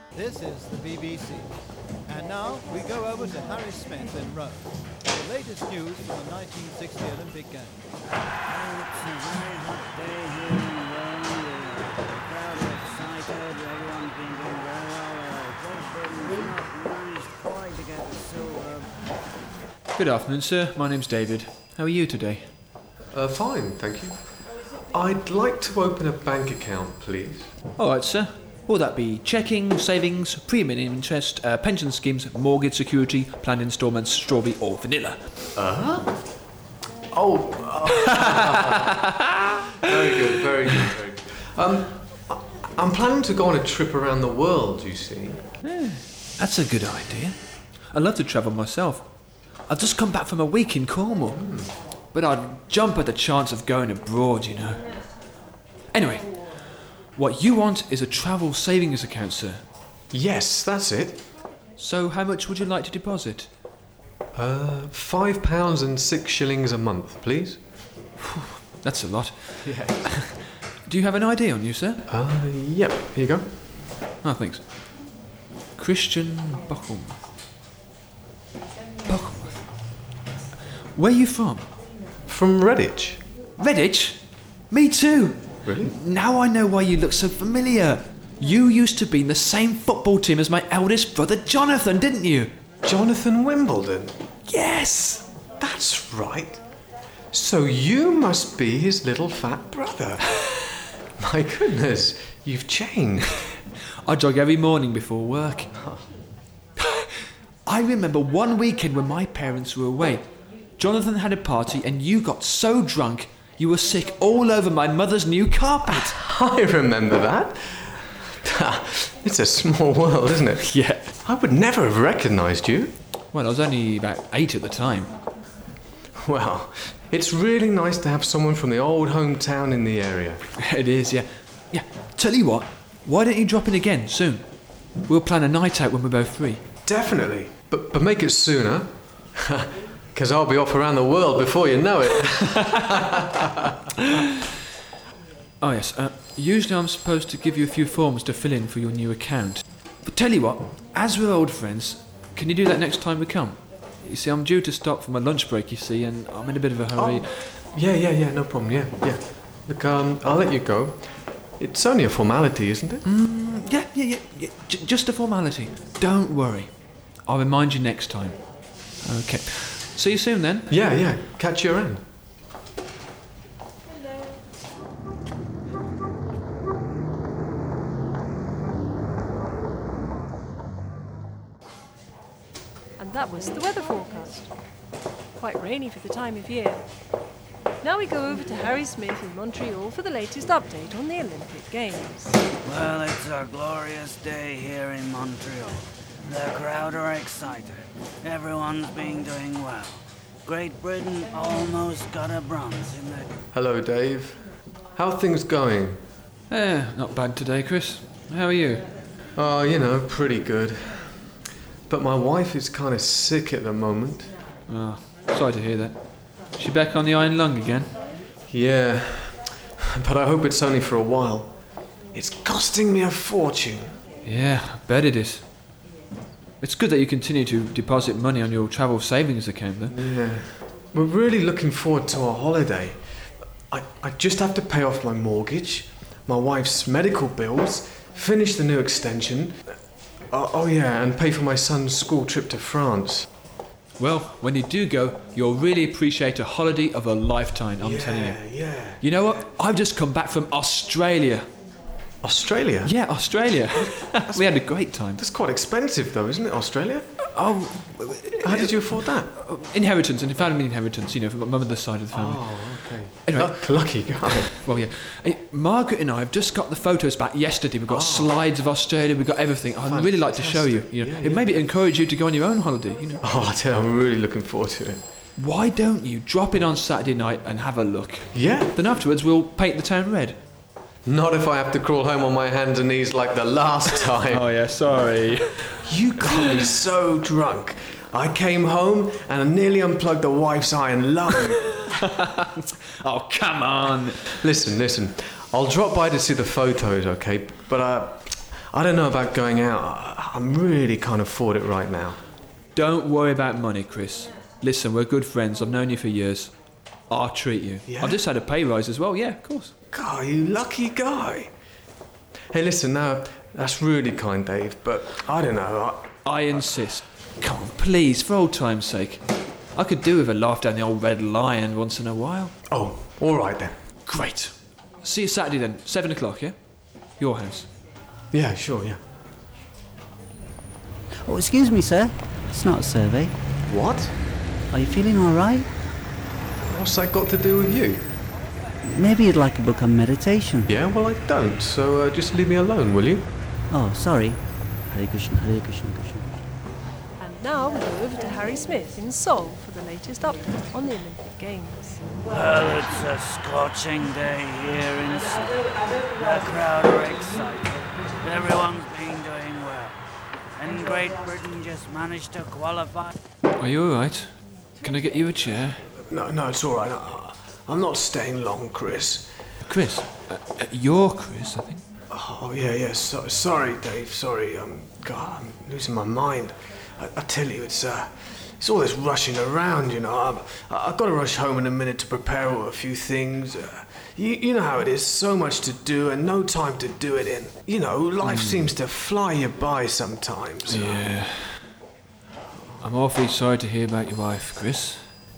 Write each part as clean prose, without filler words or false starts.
This is the BBC. And now we go over to Harry Smith in Rome. The latest news from the 1960 Olympic Games. It's a very hot day here in Rome. The crowd are excited. Everyone's been doing very well. Great Britain's not managed quite to get the silver. Good afternoon, sir. My name's David. How are you today? Fine, thank you. I'd like to open a bank account, please. All right, sir. Will that be checking, savings, premium interest, pension schemes, mortgage security, planned instalments, strawberry or vanilla? Very good, very good, very good. I'm planning to go on a trip around the world, you see. That's a good idea. I'd love to travel myself. I've just come back from a week in Cornwall. But I'd jump at the chance of going abroad, you know. Anyway, what you want is a travel savings account, sir. Yes, that's it. So how much would you like to deposit? £5 and 6 shillings a month, please. That's a lot. Yeah. Do you have an ID on you, sir? Yep, here you go. Oh, thanks. Christian Buckle. Buckleworth. Where are you from? From Redditch. Redditch? Me too. Really? Now I know why you look so familiar. You used to be in the same football team as my eldest brother Jonathan, didn't you? Jonathan Wimbledon. Yes. That's right. So you must be his little fat brother. My goodness, you've changed. I jog every morning before work. I remember one weekend when my parents were away. Jonathan had a party and you got so drunk you were sick all over my mother's new carpet. I remember that. It's a small world, isn't it? Yeah. I would never have recognised you. Well, I was only about 8 at the time. Well, it's really nice to have someone from the old hometown in the area. It is, yeah. Yeah, tell you what, why don't you drop in again soon? We'll plan a night out when we're both free. Definitely. But make it sooner. Because I'll be off around the world before you know it. Oh yes, usually I'm supposed to give you a few forms to fill in for your new account. But tell you what, as we're old friends, can you do that next time we come? You see, I'm due to stop for my lunch break, you see, and I'm in a bit of a hurry. Oh. Yeah, no problem, yeah. Look, I'll let you go. It's only a formality, isn't it? Yeah. Just a formality. Don't worry. I'll remind you next time. Okay. See you soon then. Yeah. Catch you around. And that was the weather forecast. Quite rainy for the time of year. Now we go over to Harry Smith in Montreal for the latest update on the Olympic Games. Well, it's a glorious day here in Montreal. The crowd are excited. Everyone's been doing well. Great Britain almost got a bronze in the... Hello, Dave. How are things going? Not bad today, Chris. How are you? Oh, pretty good. But my wife is kind of sick at the moment. Oh, sorry to hear that. She back on the iron lung again? Yeah, but I hope it's only for a while. It's costing me a fortune. Yeah, I bet it is. It's good that you continue to deposit money on your travel savings account, though. Yeah, we're really looking forward to our holiday. I just have to pay off my mortgage, my wife's medical bills, finish the new extension. And pay for my son's school trip to France. Well, when you do go, you'll really appreciate a holiday of a lifetime, I'm telling you. Yeah. You know what? I've just come back from Australia. Australia? Yeah, Australia. We had a great time. That's quite expensive though, isn't it, Australia? Oh, How did you afford that? inheritance, and family inheritance, from my mother's side of the family. Oh, okay. Anyway. Lucky guy. Well, yeah. Hey, Margaret and I have just got the photos back yesterday. We've got slides of Australia, we've got everything. I'd really like to show you. It maybe encourage you to go on your own holiday, Oh, I tell you, I'm really looking forward to it. Why don't you drop in on Saturday night and have a look? Yeah? Then afterwards we'll paint the town red. Not if I have to crawl home on my hands and knees like the last time. Oh yeah, sorry. You got me so drunk. I came home and I nearly unplugged the wife's iron lung. Oh, come on. Listen. I'll drop by to see the photos, okay? But I don't know about going out. I really can't afford it right now. Don't worry about money, Chris. Listen, we're good friends. I've known you for years. I'll treat you. Yeah? I've just had a pay rise as well. Yeah, of course. God, you lucky guy. Hey, listen, now, that's really kind, Dave, but I don't know. I insist. Come on, please, for old time's sake. I could do with a laugh down the old Red Lion once in a while. Oh, all right then. Great. See you Saturday then, 7 o'clock, yeah? Your house. Yeah, sure, yeah. Oh, excuse me, sir. It's not a survey. What? Are you feeling all right? What's that got to do with you? Maybe you'd like a book on meditation. Yeah, well, I don't, so just leave me alone, will you? Oh, sorry. Hare Krishna, Hare Krishna, Krishna. And now we go over to Harry Smith in Seoul for the latest update on the Olympic Games. Well, it's a scorching day here in Seoul. The crowd are excited. Everyone's been doing well. And Great Britain just managed to qualify. Are you alright? Can I get you a chair? No, it's all right. I'm not staying long, Chris. Chris? You're Chris, I think. Oh, yeah, sorry, Dave, sorry. God, I'm losing my mind. I tell you, it's all this rushing around, you know. I've got to rush home in a minute to prepare a few things. You know how it is, so much to do and no time to do it in. You know, life seems to fly you by sometimes. Yeah. I'm awfully sorry to hear about your wife, Chris.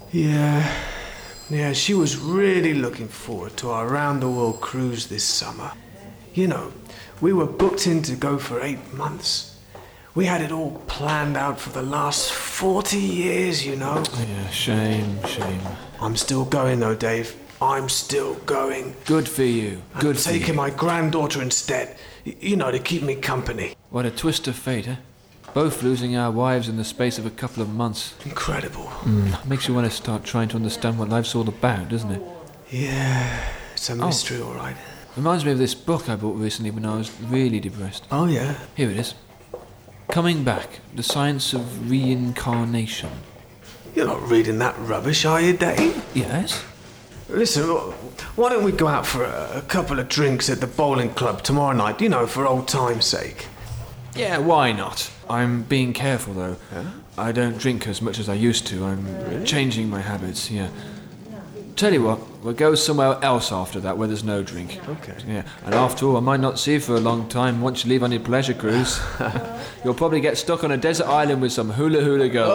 Yeah, she was really looking forward to our round-the-world cruise this summer. You know, we were booked in to go for 8 months. We had it all planned out for the last 40 years, you know. Yeah, shame. I'm still going though, Dave. I'm still going. Good for you. Good for you. I'm taking my granddaughter instead, you know, to keep me company. What a twist of fate, eh? Both losing our wives in the space of a couple of months. Incredible. Makes you want to start trying to understand what life's all about, doesn't it? Yeah, it's a mystery, all right. Reminds me of this book I bought recently when I was really depressed. Oh, yeah? Here it is. Coming Back, The Science of Reincarnation. You're not reading that rubbish, are you, Dave? Yes? Listen, why don't we go out for a couple of drinks at the bowling club tomorrow night, you know, for old time's sake? Yeah, why not? I'm being careful, though. Yeah? I don't drink as much as I used to. I'm changing my habits, yeah. Tell you what, we'll go somewhere else after that where there's no drink. Okay. Yeah, and after all, I might not see you for a long time once you leave on your pleasure cruise. You'll probably get stuck on a desert island with some hula girl.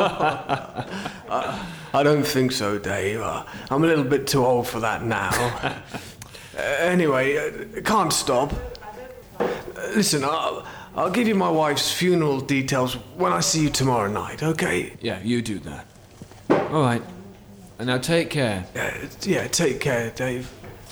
I don't think so, Dave. I'm a little bit too old for that now. Anyway, can't stop. Listen, I'll give you my wife's funeral details when I see you tomorrow night, okay? Yeah, you do that. All right. And now take care. Yeah, take care, Dave.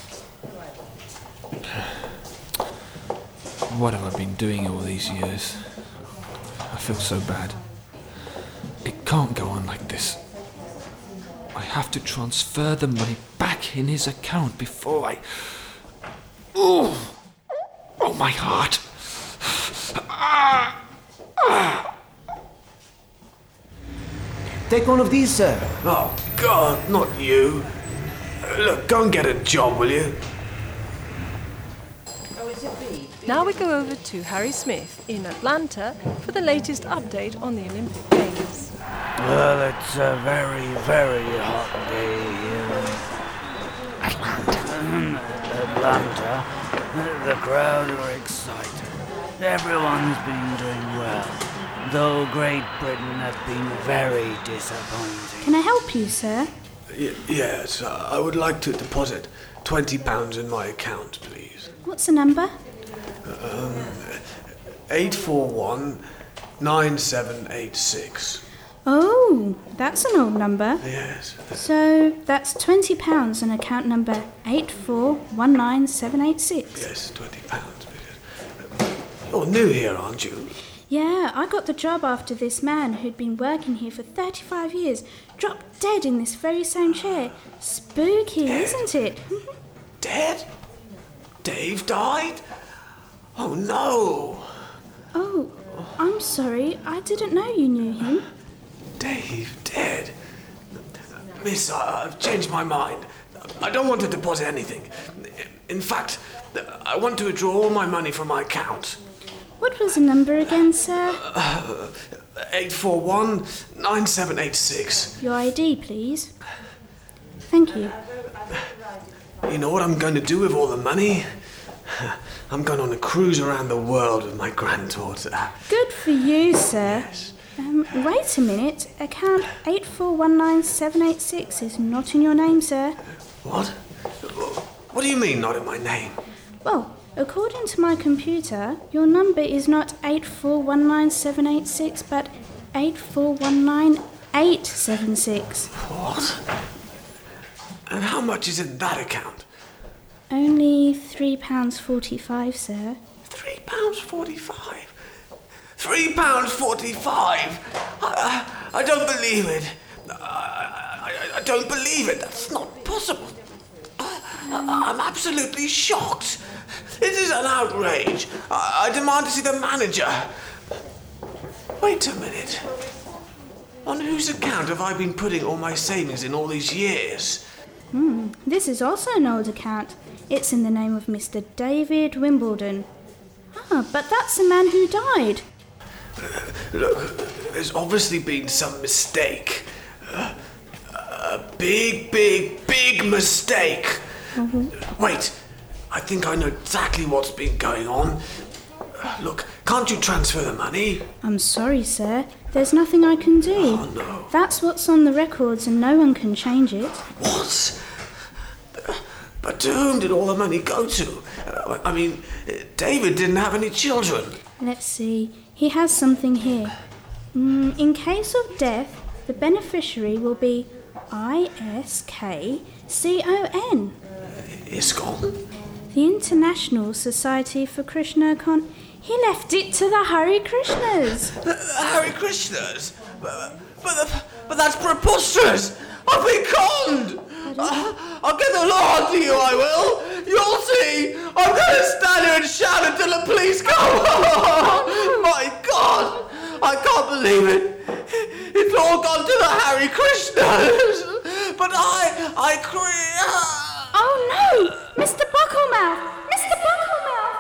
What have I been doing all these years? I feel so bad. It can't go on like this. I have to transfer the money back in his account before I... Oh, my heart. Take one of these, sir. Oh, God, not you. Look, go and get a job, will you? Now we go over to Harry Smith in Atlanta for the latest update on the Olympic Games. Well, it's a very, very hot day here in Atlanta. The crowd are excited. Everyone's been doing well, though Great Britain have been very disappointing. Can I help you, sir? Yes, I would like to deposit £20 in my account, please. What's the number? 841-9786. Oh, that's an old number. Yes. So that's £20 on account number 8419786. Yes, £20. You're new here, aren't you? Yeah, I got the job after this man who'd been working here for 35 years dropped dead in this very same chair. Spooky, isn't it? Dead? Dave died? Oh, no. Oh, I'm sorry. I didn't know you knew him. Dave dead? Miss, I've changed my mind. I don't want to deposit anything. In fact, I want to withdraw all my money from my account. What was the number again, sir? 841-9786. Your ID, please. Thank you. You know what I'm going to do with all the money? I'm going on a cruise around the world with my granddaughter. Good for you, sir. Yes. Wait a minute. Account 8419786 is not in your name, sir. What? What do you mean, not in my name? Well, according to my computer, your number is not 8419786, but 8419876. What? And how much is in that account? Only £3.45, sir. £3.45? £3.45? I don't believe it. I don't believe it. That's not possible. I'm absolutely shocked. It is an outrage. I demand to see the manager. Wait a minute. On whose account have I been putting all my savings in all these years? This is also an old account. It's in the name of Mr. David Wimbledon. But that's the man who died. Look, there's obviously been some mistake. A big mistake. Wait, I think I know exactly what's been going on. Look, can't you transfer the money? I'm sorry, sir. There's nothing I can do. Oh, no. That's what's on the records and no one can change it. What? But to whom did all the money go to? I mean, David didn't have any children. Let's see. He has something here. In case of death, the beneficiary will be ISKCON. ISKCON? The International Society for Krishna Con. He left it to the Hare Krishnas. Hare Krishnas? But that's preposterous! I've been conned! I'll get the law onto you, I will! You'll see! I'm gonna stand here and shout until the police come! My God! I can't believe it! It's all gone to the Hare Krishnas! But Oh no! Mr. Bucklemouth! Mr. Bucklemouth!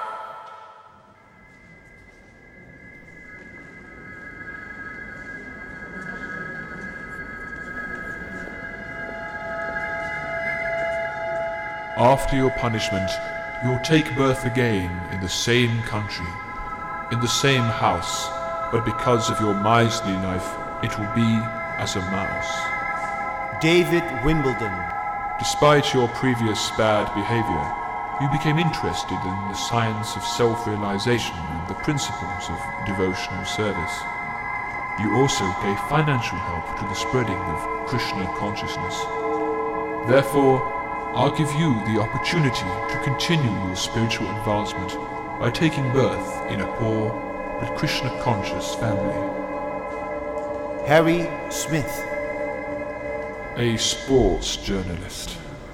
After your punishment, you'll take birth again in the same country, in the same house, but because of your miserly life, it will be as a mouse. David Wimbledon. Despite your previous bad behavior, you became interested in the science of self-realization and the principles of devotional service. You also gave financial help to the spreading of Krishna consciousness. Therefore, I'll give you the opportunity to continue your spiritual advancement by taking birth in a poor but Krishna-conscious family. Harry Smith. A sports journalist.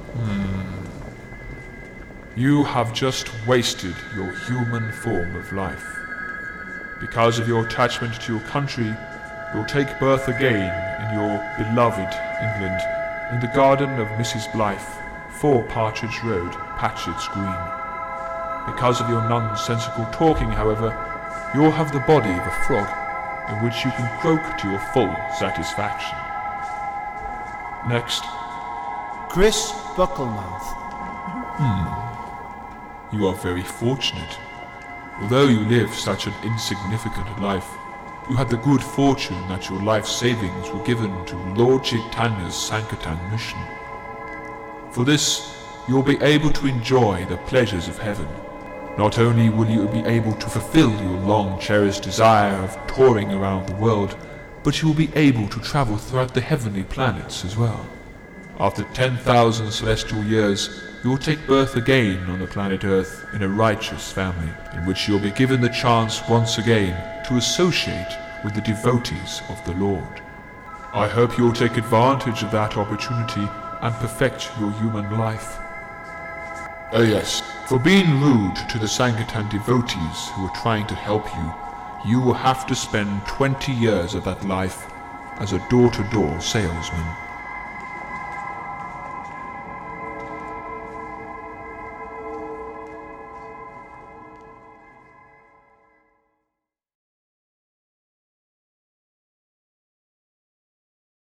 You have just wasted your human form of life. Because of your attachment to your country, you'll take birth again in your beloved England, in the garden of Mrs. Blythe, 4 Partridge Road, Patchett's Green. Because of your nonsensical talking, however, you'll have the body of a frog, in which you can croak to your full satisfaction. Next. Chris Bucklemouth. You are very fortunate. Although you live such an insignificant life, you had the good fortune that your life savings were given to Lord Chaitanya's Sankirtan mission. For this, you'll be able to enjoy the pleasures of heaven. Not only will you be able to fulfill your long-cherished desire of touring around the world, but you will be able to travel throughout the heavenly planets as well. After 10,000 celestial years, you will take birth again on the planet Earth in a righteous family, in which you will be given the chance once again to associate with the devotees of the Lord. I hope you will take advantage of that opportunity and perfect your human life. Oh yes, for being rude to the Sankirtan devotees who are trying to help you, you will have to spend 20 years of that life as a door-to-door salesman.